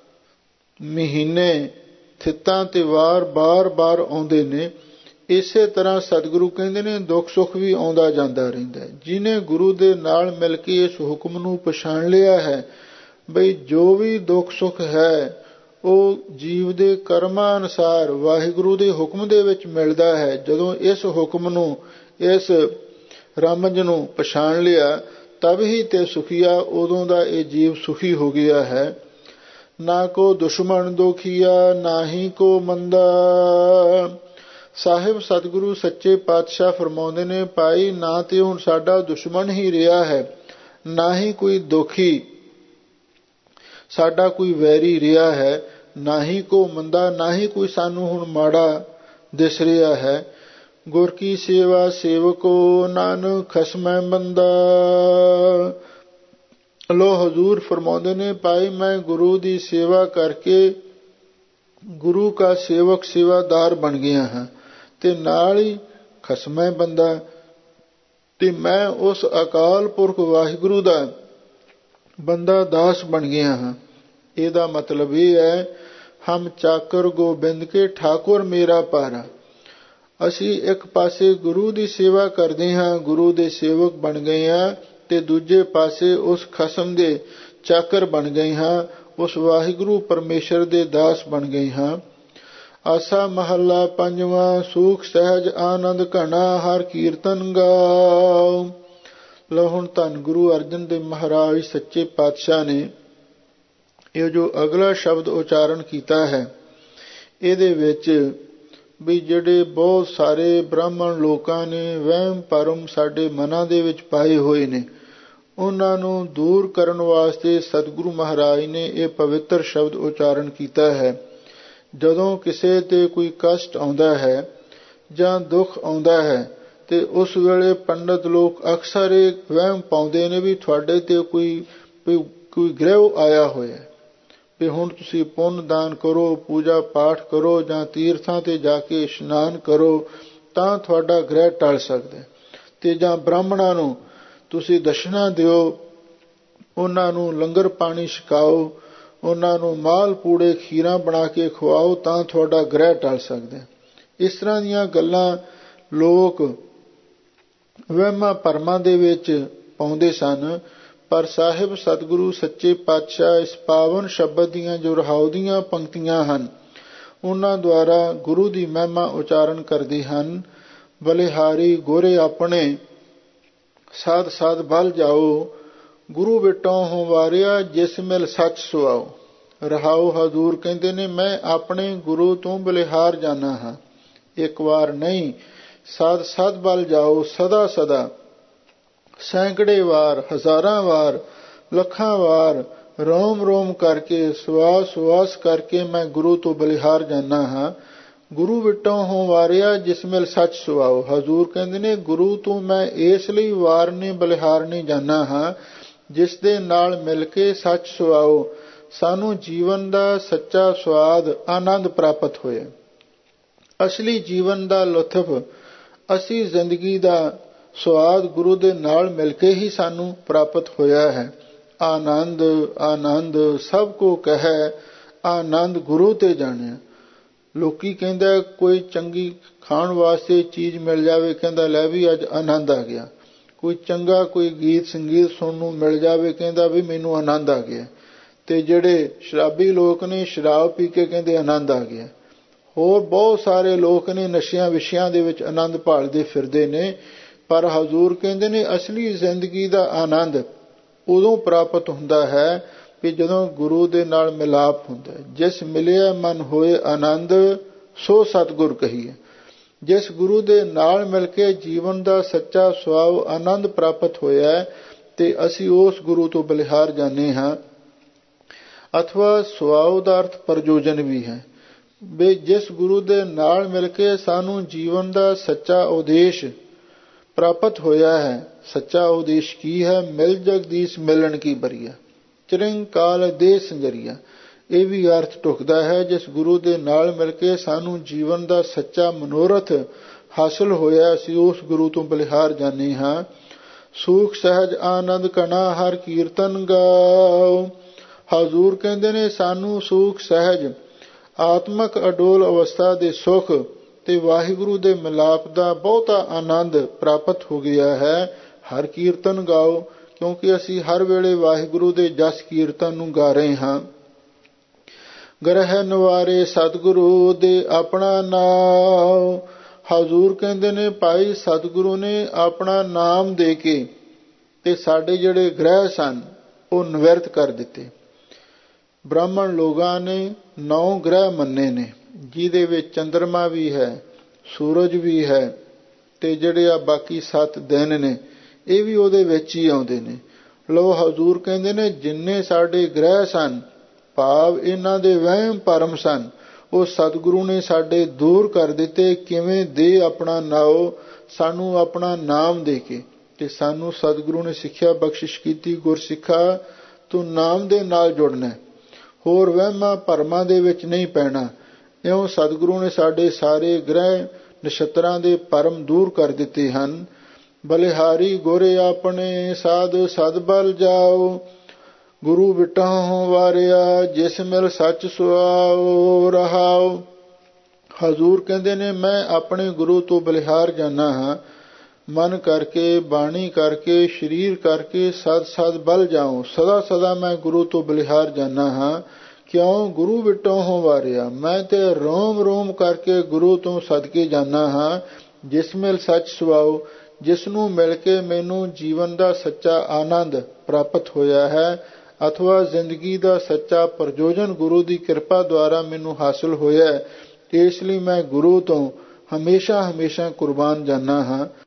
Speaker 1: ਮਹੀਨੇ ਥਿੱਤਾਂ ਤੇ ਵਾਰ ਬਾਰ ਬਾਰ ਆਉਂਦੇ ਨੇ, ਇਸੇ ਤਰ੍ਹਾਂ ਸਤਿਗੁਰੂ ਕਹਿੰਦੇ ਨੇ ਦੁੱਖ ਸੁੱਖ ਵੀ ਆਉਂਦਾ ਜਾਂਦਾ ਰਹਿੰਦਾ ਹੈ। ਜਿਹਨੇ ਗੁਰੂ ਦੇ ਨਾਲ ਮਿਲ ਕੇ ਇਸ ਹੁਕਮ ਨੂੰ ਪਛਾਣ ਲਿਆ ਹੈ ਬਈ ਜੋ ਵੀ ਦੁੱਖ ਸੁੱਖ ਹੈ ਉਹ ਜੀਵ ਦੇ ਕਰਮਾਂ ਅਨੁਸਾਰ ਵਾਹਿਗੁਰੂ ਦੇ ਹੁਕਮ ਦੇ ਵਿੱਚ ਮਿਲਦਾ ਹੈ। ਜਦੋਂ ਇਸ ਹੁਕਮ ਨੂੰ, ਇਸ ਰਮਜ ਨੂੰ ਪਛਾਣ ਲਿਆ ਤਬ ਹੀ ਤੇ ਸੁਖੀਆ, ਉਦੋਂ ਦਾ ਇਹ ਜੀਵ ਸੁਖੀ ਹੋ ਗਿਆ ਹੈ। ਨਾ ਕੋ ਦੁਸ਼ਮਣ ਦੋਖੀਆ ਨਾ ਹੀ ਕੋ ਮੰਦਾ। ਸਾਹਿਬ ਸਤਿਗੁਰੂ ਸੱਚੇ ਪਾਤਸ਼ਾਹ ਫਰਮਾਉਂਦੇ ਨੇ, ਭਾਈ ਨਾ ਤੇ ਹੁਣ ਸਾਡਾ ਦੁਸ਼ਮਣ ਹੀ ਰਿਹਾ ਹੈ, ਨਾ ਹੀ ਕੋਈ ਦੋਖੀ ਸਾਡਾ ਕੋਈ ਵੈਰੀ ਰਿਹਾ ਹੈ, ਨਾ ਹੀ ਕੋ ਮੰਦਾ, ਨਾ ਹੀ ਕੋਈ ਸਾਨੂੰ ਹੁਣ ਮਾੜਾ ਦਿਸ ਰਿਹਾ ਹੈ। ਗੁਰ ਕੀ ਸੇਵਾ ਸੇਵਕੋ ਨਾਨਕ ਖਸਮੈ ਬੰਦਾ। ਲੋ ਹਜ਼ੂਰ ਫਰਮਾਉਂਦੇ ਨੇ, ਭਾਈ ਮੈਂ ਗੁਰੂ ਦੀ ਸੇਵਾ ਕਰਕੇ ਗੁਰੂ ਕਾ ਸੇਵਕ ਸੇਵਾਦਾਰ ਬਣ ਗਿਆ ਹਾਂ ਤੇ ਨਾਲ ਹੀ ਖਸਮੈ ਬੰਦਾ, ਤੇ ਮੈਂ ਉਸ ਅਕਾਲ ਪੁਰਖ ਵਾਹਿਗੁਰੂ ਦਾ ਬੰਦਾ ਦਾਸ ਬਣ ਗਿਆ ਹਾਂ। ਇਹਦਾ ਮਤਲਬ ਇਹ ਹੈ, ਹਮ ਚਾਕਰ ਗੋਬਿੰਦ ਕੇ ਠਾਕੁਰ ਮੇਰਾ ਪਾਰਾ। ਅਸੀਂ ਇੱਕ ਪਾਸੇ ਗੁਰੂ ਦੀ ਸੇਵਾ ਕਰਦੇ ਹਾਂ, ਗੁਰੂ ਦੇ ਸੇਵਕ ਬਣ ਗਏ ਹਾਂ, ਤੇ ਦੂਜੇ ਪਾਸੇ ਉਸ ਖਸਮ ਦੇ ਚਾਕਰ ਬਣ ਗਏ ਹਾਂ, ਉਸ ਵਾਹਿਗੁਰੂ ਪਰਮੇਸ਼ਰ ਦੇ ਦਾਸ ਬਣ ਗਏ ਹਾਂ। ਆਸਾ ਮਹੱਲਾ ਪੰਜਵਾਂ। ਸੂਖ ਸਹਿਜ ਆਨੰਦ ਘਣਾ ਹਰ ਕੀਰਤਨ ਗਾਓ। ਲਓ ਹੁਣ ਧੰਨ ਗੁਰੂ ਅਰਜਨ ਦੇਵ ਮਹਾਰਾਜ ਸੱਚੇ ਪਾਤਸ਼ਾਹ ਨੇ ਇਹ ਜੋ ਅਗਲਾ ਸ਼ਬਦ ਉਚਾਰਨ ਕੀਤਾ ਹੈ, ਇਹਦੇ ਵਿੱਚ ਵੀ ਜਿਹੜੇ ਬਹੁਤ ਸਾਰੇ ਬ੍ਰਾਹਮਣ ਲੋਕਾਂ ਨੇ ਵਹਿਮ ਭਰਮ ਸਾਡੇ ਮਨਾਂ ਦੇ ਵਿੱਚ ਪਾਏ ਹੋਏ ਨੇ, ਉਹਨਾਂ ਨੂੰ ਦੂਰ ਕਰਨ ਵਾਸਤੇ ਸਤਿਗੁਰੂ ਮਹਾਰਾਜ ਨੇ ਇਹ ਪਵਿੱਤਰ ਸ਼ਬਦ ਉਚਾਰਨ ਕੀਤਾ ਹੈ। ਜਦੋਂ ਕਿਸੇ ਤੇ ਕੋਈ ਕਸ਼ਟ ਆਉਂਦਾ ਹੈ ਜਾਂ ਦੁੱਖ ਆਉਂਦਾ ਹੈ ਤੇ ਉਸ ਵੇਲੇ ਪੰਡਤ ਲੋਕ ਅਕਸਰ ਇਹ ਵਹਿਮ ਪਾਉਂਦੇ ਨੇ ਵੀ ਤੁਹਾਡੇ ਤੇ ਕੋਈ ਕੋਈ ਗ੍ਰਹਿ ਆਇਆ ਹੋਇਆ, ਵੀ ਹੁਣ ਤੁਸੀਂ ਪੁੰਨ ਦਾਨ ਕਰੋ, ਪੂਜਾ ਪਾਠ ਕਰੋ ਜਾਂ ਤੀਰਥਾਂ ਤੇ ਜਾ ਕੇ ਇਸ਼ਨਾਨ ਕਰੋ ਤਾਂ ਤੁਹਾਡਾ ਗ੍ਰਹਿ ਟਲ ਸਕਦਾ, ਤੇ ਜਾਂ ਬ੍ਰਾਹਮਣਾਂ ਨੂੰ ਤੁਸੀਂ ਦਸ਼ਨਾ ਦਿਓ, ਉਹਨਾਂ ਨੂੰ ਲੰਗਰ ਪਾਣੀ ਛਕਾਓ, ਉਹਨਾਂ ਨੂੰ ਮਾਲ ਪੂੜੇ ਖੀਰਾਂ ਬਣਾ ਕੇ ਖਵਾਓ ਤਾਂ ਤੁਹਾਡਾ ਗ੍ਰਹਿ ਟਲ ਸਕਦਾ। ਇਸ ਤਰ੍ਹਾਂ ਦੀਆਂ ਗੱਲਾਂ ਲੋਕ ਵਹਿਮਾਂ ਭਰਮਾਂ ਦੇ ਵਿੱਚ ਪਾਉਂਦੇ ਸਨ, ਪਰ ਸਾਹਿਬ ਸਤਿਗੁਰੂ ਸੱਚੇ ਪਾਤਸ਼ਾਹ ਇਸ ਪਾਵਨ ਸ਼ਬਦ ਦੀਆਂ ਜੋ ਰਹਾਉ ਦੀਆਂ ਪੰਕਤੀਆਂ ਹਨ, ਉਹਨਾਂ ਦੁਆਰਾ ਗੁਰੂ ਦੀ ਮਹਿਮਾ ਉਚਾਰਨ ਕਰਦੇ ਹਨ। ਬਲਿਹਾਰੀ ਗੋਰੇ ਆਪਣੇ ਸਾਧ ਸਾਧ ਬਲ ਜਾਓ, ਗੁਰੂ ਵਿਟੋਂ ਹੋ ਵਾਰਿਆ ਜਿਸ ਮਿਲ ਸੱਚ ਸੁਆਓ। ਰਹਾਉ ਹਜ਼ੂਰ ਕਹਿੰਦੇ ਨੇ, ਮੈਂ ਆਪਣੇ ਗੁਰੂ ਤੋਂ ਬਲਿਹਾਰ ਜਾਣਾ ਹਾਂ। ਇੱਕ ਵਾਰ ਨਹੀਂ, ਸਾਧ ਸਾਧ ਬਲ ਜਾਓ, ਸਦਾ ਸਦਾ ਸੈਂਕੜੇ ਵਾਰ, ਹਜ਼ਾਰਾਂ ਵਾਰ, ਲੱਖਾਂ ਵਾਰ ਰੋਮ ਰੋਮ ਕਰਕੇ, ਸਵਾਸ ਸਵਾਸ ਕਰਕੇ ਮੈਂ ਗੁਰੂ ਤੋਂ ਬਲਿਹਾਰ ਜਾਣਾ ਹਾਂ। ਗੁਰੂ ਵਿਟੋਂ ਹੋ ਵਾਰਿਆ ਜਿਸ ਮਿਲ ਸੱਚ ਸੁਆਓ। ਹਜ਼ੂਰ ਕਹਿੰਦੇ ਨੇ, ਗੁਰੂ ਤੋਂ ਮੈਂ ਇਸ ਲਈ ਵਾਰਨੇ ਬਲਿਹਾਰਨੇ ਜਾਣਾ ਹਾਂ ਜਿਸ ਦੇ ਨਾਲ ਮਿਲ ਕੇ ਸੱਚ ਸੁਆਓ, ਸਾਨੂੰ ਜੀਵਨ ਦਾ ਸੱਚਾ ਸਵਾਦ ਆਨੰਦ ਪ੍ਰਾਪਤ ਹੋਏ। ਅਸਲੀ ਜੀਵਨ ਦਾ ਲੁਤਫ, ਅਸਲੀ ਜ਼ਿੰਦਗੀ ਦਾ ਸਵਾਦ ਗੁਰੂ ਦੇ ਨਾਲ ਮਿਲ ਕੇ ਹੀ ਸਾਨੂੰ ਪ੍ਰਾਪਤ ਹੋਇਆ ਹੈ। ਆਨੰਦ ਆਨੰਦ ਸਭ ਕੋ ਕਹੈ, ਆਨੰਦ ਗੁਰੂ ਤੇ ਜਾਣਿਆ। ਲੋਕੀ ਕਹਿੰਦਾ ਕੋਈ ਚੰਗੀ ਖਾਣ ਵਾਸਤੇ ਚੀਜ਼ ਮਿਲ ਜਾਵੇ, ਕਹਿੰਦਾ ਲੈ ਵੀ ਅੱਜ ਆਨੰਦ ਆ ਗਿਆ। ਕੋਈ ਚੰਗਾ ਕੋਈ ਗੀਤ ਸੰਗੀਤ ਸੁਣਨ ਨੂੰ ਮਿਲ ਜਾਵੇ, ਕਹਿੰਦਾ ਵੀ ਮੈਨੂੰ ਆਨੰਦ ਆ ਗਿਆ। ਤੇ ਜਿਹੜੇ ਸ਼ਰਾਬੀ ਲੋਕ ਨੇ, ਸ਼ਰਾਬ ਪੀ ਕੇ ਕਹਿੰਦੇ ਆਨੰਦ ਆ ਗਿਆ। ਹੋਰ ਬਹੁਤ ਸਾਰੇ ਲੋਕ ਨੇ ਨਸ਼ਿਆਂ ਵਿਸ਼ਿਆਂ ਦੇ ਵਿੱਚ ਆਨੰਦ ਭਾਲਦੇ ਫਿਰਦੇ ਨੇ। ਪਰ ਹਜ਼ੂਰ ਕਹਿੰਦੇ ਨੇ, ਅਸਲੀ ਜ਼ਿੰਦਗੀ ਦਾ ਆਨੰਦ ਉਦੋਂ ਪ੍ਰਾਪਤ ਹੁੰਦਾ ਹੈ ਕਿ ਜਦੋਂ ਗੁਰੂ ਦੇ ਨਾਲ ਮਿਲਾਪ ਹੁੰਦਾ। ਜਿਸ ਮਿਲਿਆ ਮਨ ਹੋਏ ਆਨੰਦ, ਸੋ ਸਤਿਗੁਰ ਕਹੀਏ। ਜਿਸ ਗੁਰੂ ਦੇ ਨਾਲ ਮਿਲ ਕੇ ਜੀਵਨ ਦਾ ਸੱਚਾ ਸੁਆਵ ਆਨੰਦ ਪ੍ਰਾਪਤ ਹੋਇਆ ਤੇ ਅਸੀਂ ਉਸ ਗੁਰੂ ਤੋਂ ਬਲਿਹਾਰ ਜਾਂਦੇ ਹਾਂ। ਅਥਵਾ ਸੁਆਵ ਦਾ ਅਰਥ ਪ੍ਰਯੋਜਨ ਵੀ ਹੈ। ਵੀ ਜਿਸ ਗੁਰੂ ਦੇ ਨਾਲ ਮਿਲ ਕੇ ਸਾਨੂੰ ਜੀਵਨ ਦਾ ਸੱਚਾ ਉਦੇਸ਼ ਪ੍ਰਾਪਤ ਹੋਇਆ ਹੈ। ਸੱਚਾ ਉਦੇਸ਼ ਕੀ ਹੈ? ਮਿਲ ਜਗਦੀਸ਼ ਮਿਲਣ ਕੀ ਬਰੀਆ, ਚਿਰੰਗ ਕਾਲ ਦੇ ਸੰਜਰੀਆ। ਇਹ ਵੀ ਅਰਥ ਢੁਕਦਾ ਹੈ, ਜਿਸ ਗੁਰੂ ਦੇ ਨਾਲ ਮਿਲ ਕੇ ਸਾਨੂੰ ਜੀਵਨ ਦਾ ਸੱਚਾ ਮਨੋਰਥ ਹਾਸਲ ਹੋਇਆ, ਅਸੀਂ ਉਸ ਗੁਰੂ ਤੋਂ ਬਲਿਹਾਰ ਜਾਂਦੇ ਹਾਂ। ਸੂਖ ਸਹਿਜ ਆਨੰਦ ਕਣਾ ਹਰ ਕੀਰਤਨ ਗਾਓ। ਹਜ਼ੂਰ ਕਹਿੰਦੇ ਨੇ, ਸਾਨੂੰ ਸੂਖ ਸਹਿਜ ਆਤਮਕ ਅਡੋਲ ਅਵਸਥਾ ਦੇ ਸੁਖ ਤੇ ਵਾਹਿਗੁਰੂ ਦੇ ਮਿਲਾਪ ਦਾ ਬਹੁਤਾ ਆਨੰਦ ਪ੍ਰਾਪਤ ਹੋ ਗਿਆ ਹੈ। ਹਰ ਕੀਰਤਨ ਗਾਓ, ਕਿਉਂਕਿ ਅਸੀਂ ਹਰ ਵੇਲੇ ਵਾਹਿਗੁਰੂ ਦੇ ਜਸ ਕੀਰਤਨ ਨੂੰ ਗਾ ਰਹੇ ਹਾਂ। ਗ੍ਰਹਿ ਨਿਵਾਰੇ ਸਤਿਗੁਰੂ ਦੇ ਆਪਣਾ ਨਾਮ। ਹਜ਼ੂਰ ਕਹਿੰਦੇ ਨੇ, ਭਾਈ ਸਤਿਗੁਰੂ ਨੇ ਆਪਣਾ ਨਾਮ ਦੇ ਕੇ ਤੇ ਸਾਡੇ ਜਿਹੜੇ ਗ੍ਰਹਿ ਸਨ ਉਹ ਨਿਵਰਤ ਕਰ ਦਿੱਤੇ। ਬ੍ਰਾਹਮਣ ਲੋਕਾਂ ਨੇ ਨੌ ਗ੍ਰਹਿ ਮੰਨੇ ਨੇ, ਜਿਹਦੇ ਵਿੱਚ ਚੰਦਰਮਾ ਵੀ ਹੈ, ਸੂਰਜ ਵੀ ਹੈ ਤੇ ਜਿਹੜੇ ਆ ਬਾਕੀ ਸੱਤ ਦਿਨ ਨੇ, ਇਹ ਵੀ ਉਹਦੇ ਵਿੱਚ ਹੀ ਆਉਂਦੇ ਨੇ। ਲੋ ਹਜ਼ੂਰ ਕਹਿੰਦੇ ਨੇ, ਜਿੰਨੇ ਸਾਡੇ ਗ੍ਰਹਿ ਸਨ, ਭਾਵ ਇਹਨਾਂ ਦੇ ਵਹਿਮ ਭਰਮ ਸਨ, ਉਹ ਸਤਿਗੁਰੂ ਨੇ ਸਾਡੇ ਦੂਰ ਕਰ ਦਿੱਤੇ। ਕਿਵੇਂ? ਦੇ ਆਪਣਾ ਨਾਉ, ਸਾਨੂੰ ਆਪਣਾ ਨਾਮ ਦੇ ਕੇ। ਤੇ ਸਾਨੂੰ ਸਤਿਗੁਰੂ ਨੇ ਸਿੱਖਿਆ ਬਖਸ਼ਿਸ਼ ਕੀਤੀ, ਗੁਰਸਿੱਖਾ ਤੂੰ ਨਾਮ ਦੇ ਨਾਲ ਜੁੜਨਾ, ਹੋਰ ਵਹਿਮਾਂ ਭਰਮਾਂ ਦੇ ਵਿੱਚ ਨਹੀਂ ਪੈਣਾ। ਇਉਂ ਸਤਿਗੁਰੂ ਨੇ ਸਾਡੇ ਸਾਰੇ ਗ੍ਰਹਿ ਨਛੱਤਰਾਂ ਦੇ ਭਰਮ ਦੂਰ ਕਰ ਦਿੱਤੇ ਹਨ। ਬਲਿਹਾਰੀ ਗੋਰੇ ਆਪਣੇ ਸਾਧ ਸਦ ਬਲ ਜਾਓ, ਗੁਰੂ ਵਿਟਹੁ ਵਾਰਿਆ ਜਿਸ ਮਿਲ ਸੱਚ ਸੁਆਓ। ਰਹਾਓ। ਹਜ਼ੂਰ ਕਹਿੰਦੇ ਨੇ, ਮੈਂ ਆਪਣੇ ਗੁਰੂ ਤੋਂ ਬਲਿਹਾਰ ਜਾਣਾ ਹਾਂ। ਮਨ ਕਰਕੇ, ਬਾਣੀ ਕਰਕੇ, ਸਰੀਰ ਕਰਕੇ ਸਦ ਸਦ ਬਲ ਜਾਉ। ਸਦਾ ਸਦਾ ਮੈਂ ਗੁਰੂ ਤੋਂ ਬਲਿਹਾਰ ਜਾਣਾ ਹਾਂ। ਕਿਉਂ? ਗੁਰੂ ਵਿਟੋਂ ਹੋ ਵਾਰਿਆ, ਮੈਂ ਤੇ ਰੋਮ ਰੋਮ ਕਰਕੇ ਗੁਰੂ ਤੋਂ ਸਦਕੇ ਜਾਣਾ ਹਾਂ। ਜਿਸ ਮਿਲ ਸੱਚ ਸੁਆਓ, ਜਿਸ ਨੂੰ ਮਿਲ ਕੇ ਮੈਨੂੰ ਜੀਵਨ ਦਾ ਸੱਚਾ ਆਨੰਦ ਪ੍ਰਾਪਤ ਹੋਇਆ ਹੈ, ਅਥਵਾ ਜ਼ਿੰਦਗੀ ਦਾ ਸੱਚਾ ਪ੍ਰਯੋਜਨ ਗੁਰੂ ਦੀ ਕਿਰਪਾ ਦੁਆਰਾ ਮੈਨੂੰ ਹਾਸਲ ਹੋਇਆ। ਇਸ ਲਈ ਮੈਂ ਗੁਰੂ ਤੋਂ ਹਮੇਸ਼ਾ ਹਮੇਸ਼ਾ ਕੁਰਬਾਨ ਜਾਣਾ ਹਾਂ।